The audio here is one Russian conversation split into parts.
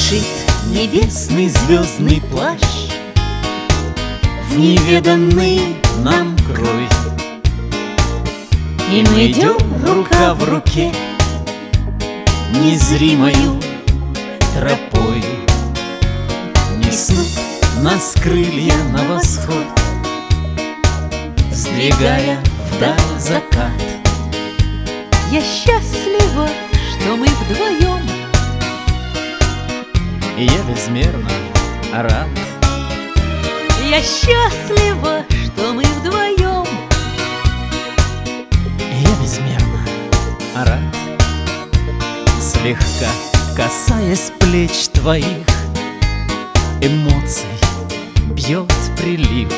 Шуршит небесный звездный плащ в неведанный нам крой, и мы идем рука в руке незримою тропой. Несут нас крылья на восход, сдвигая вдаль закат. Я счастлива, что мы вдвоем. И я безмерно рад. Я счастлива, что мы вдвоем. И я безмерно рад. Слегка касаясь плеч твоих, эмоций бьет прилив.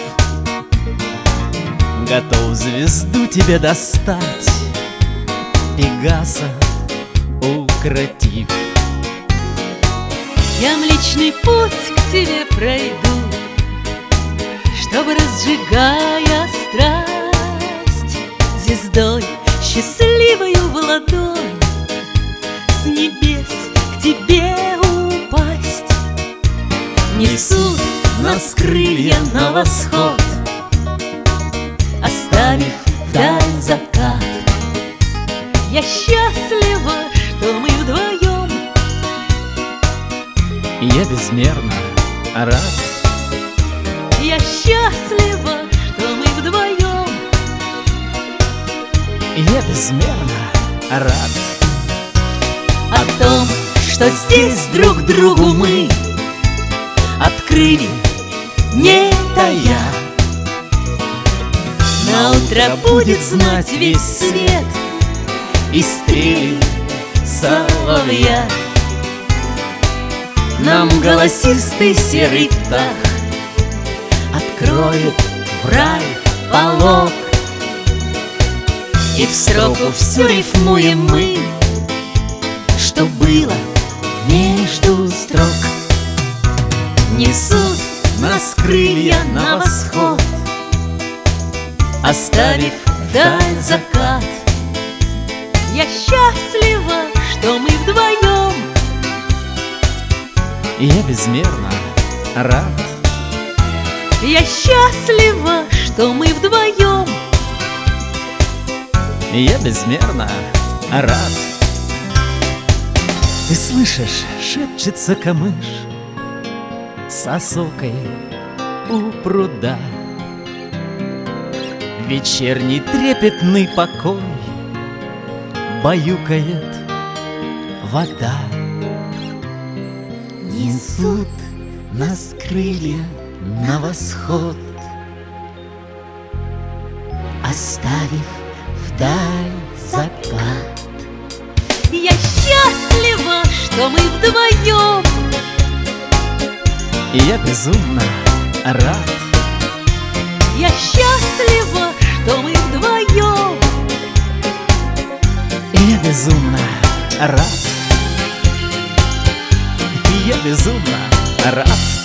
Готов звезду тебе достать, Пегаса укротив. Я Млечный Путь к тебе пройду, чтобы, разжигая страсть, звездой счастливою в ладонь с небес к тебе упасть. Несут нас крылья на восход, оставив вдаль закат. Я счастлива, что мы вдвоем. и я безмерно рад. Я счастлива, что мы вдвоем. И я безмерно рад. О том, что здесь друг другу мы открыли, не тая. Наутро будет знать весь свет И стрели соловья. Нам голосистый серый птах Откроет в рай полог, и в строку всю рифмуем мы, что было между строк. несут Нас крылья на восход, оставив вдаль закат. Я счастлива, что мы вдвоем. и я безмерно рад. Я счастлива, что мы вдвоем. И я безмерно рад. Ты слышишь, шепчется камыш с осокой у пруда. Вечерний трепетный покой баюкает вода. Несут нас крылья на восход, оставив вдаль закат. Я счастлива, что мы вдвоем. И я безумно рад. Я счастлива, что мы вдвоем. И я безумно рад. И я безумно рад.